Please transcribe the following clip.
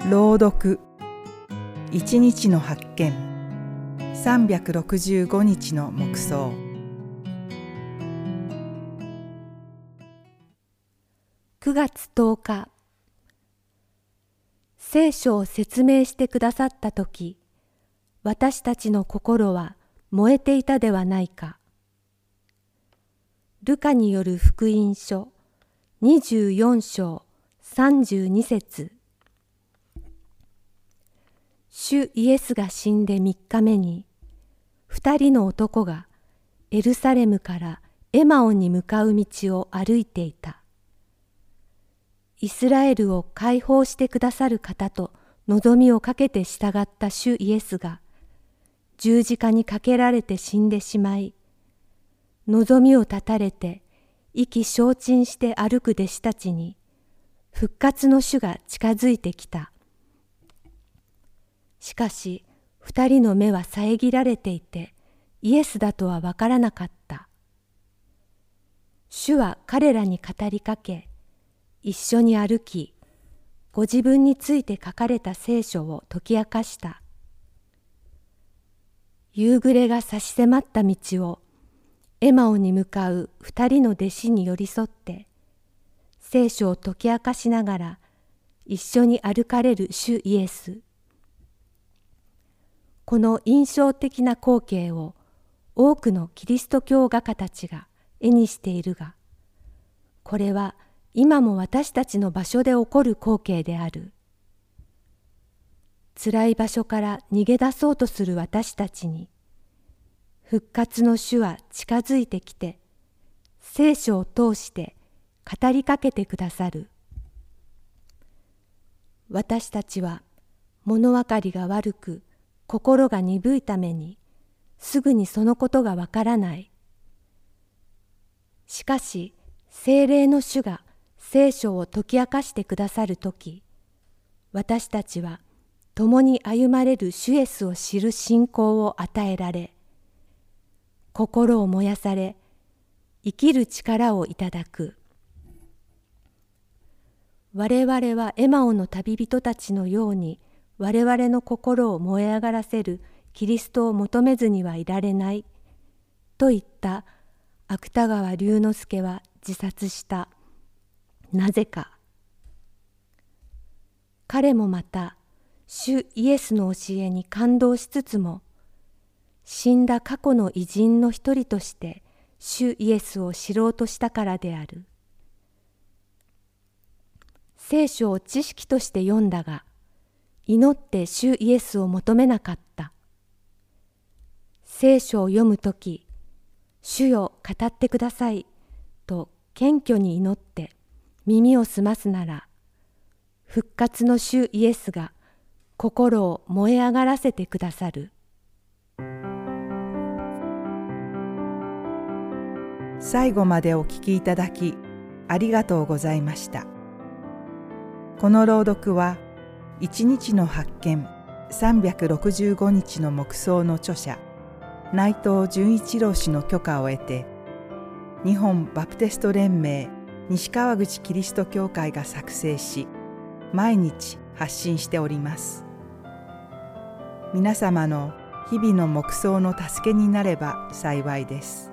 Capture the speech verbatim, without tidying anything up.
朗読一日の発見、さんびゃくろくじゅうごにちの黙想。 くがつとおか、聖書を説明してくださったとき、私たちの心は燃えていたではないか。ルカによる福音書にじゅうよんしょうさんじゅうにせつ。主イエスが死んでみっかめに、二人の男がエルサレムからエマオンに向かう道を歩いていた。イスラエルを解放してくださる方と望みをかけて従った主イエスが、十字架にかけられて死んでしまい、望みを絶たれて意気消沈して歩く弟子たちに、復活の主が近づいてきた。しかし、二人の目は遮られていて、イエスだとはわからなかった。主は彼らに語りかけ、一緒に歩き、ご自分について書かれた聖書を解き明かした。夕暮れが差し迫った道を、エマオに向かう二人の弟子に寄り添って、聖書を解き明かしながら、一緒に歩かれる主イエス。この印象的な光景を多くのキリスト教画家たちが絵にしているが、これは今も私たちの場所で起こる光景である。辛い場所から逃げ出そうとする私たちに、復活の主は近づいてきて、聖書を通して語りかけてくださる。私たちは物分かりが悪く、心が鈍いために、すぐにそのことがわからない。しかし、聖霊の主が聖書を解き明かしてくださるとき、私たちは共に歩まれる主イエスを知る信仰を与えられ、心を燃やされ、生きる力をいただく。我々はエマオの旅人たちのように、我々の心を燃え上がらせるキリストを求めずにはいられない、と言った芥川龍之介は自殺した。なぜか。彼もまた、主イエスの教えに感動しつつも、死んだ過去の偉人の一人として、主イエスを知ろうとしたからである。聖書を知識として読んだが、祈って主イエスを求めなかった。聖書を読むとき、主よ語ってくださいと謙虚に祈って耳を澄ますなら、復活の主イエスが心を燃え上がらせてくださる。 最後までお聞きいただきありがとうございました。この朗読は一日の発見さんびゃくろくじゅうごにちの黙想の著者内藤純一郎氏の許可を得て、日本バプテスト連盟西川口キリスト教会が作成し、毎日発信しております。皆様の日々の黙想の助けになれば幸いです。